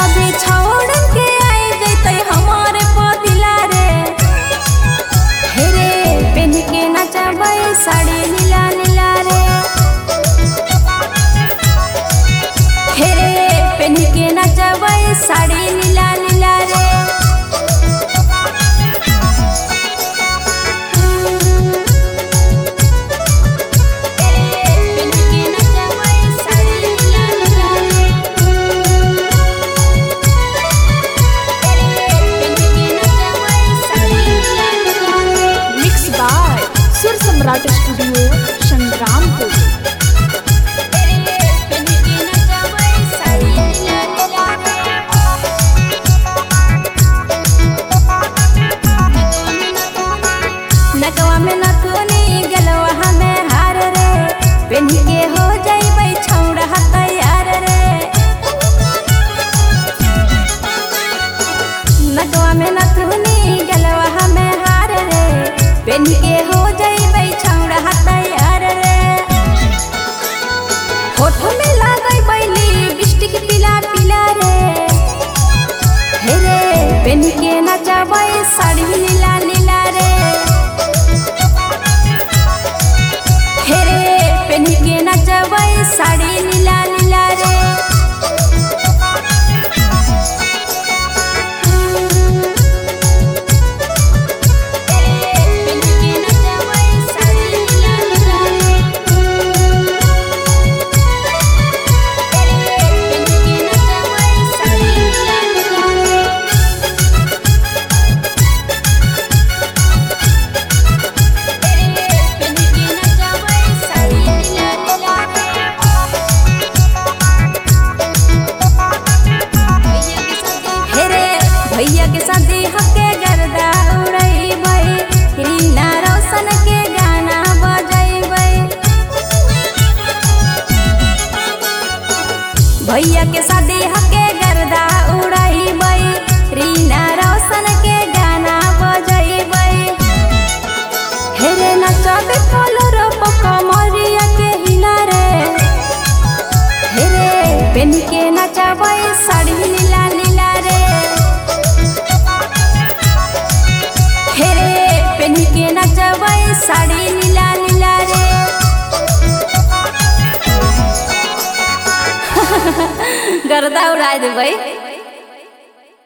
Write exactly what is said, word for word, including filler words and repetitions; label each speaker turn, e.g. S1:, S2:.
S1: सभी छोड़ के आई जैते हमारे पदिला रे। हे रे पेन के नचबै साड़ी नीला नीला रे। हे रे पेन के नचबै साड़ी नीला नीला रे।
S2: सम्राट स्टूडियो संग्रामपुर।
S1: नकवा में नथुनी गलवा में हार रे। पेन के हो जाइबै छौड़ा तैयार रे। नकवा में नथुनी गलवा में हार रे। पेन के हो जाइबै छौड़ा तैयार रे। होठ में लागै बैली लिपस्टिक पीला पीला रे। हे रे पेन के नचबै साड़ी नीला नीला रे। हे रे पेन के नचबै साड़ी नीला नीला रे। भैया के शादी हके गर्दा उड़ैबै। रीना रोशन के गाना बजैबै। भैया के शादी हके गर्दा उड़ैबै। रीना रोशन के गाना बजैबै। हे रे नचबे कलर कमरिया के हिला रे। हे रे पेन के नचबै साड़ी नीला नीला रे। हे रे पेन के नचबै साड़ी नीला नीला रे। गर्दा उड़ा देबै।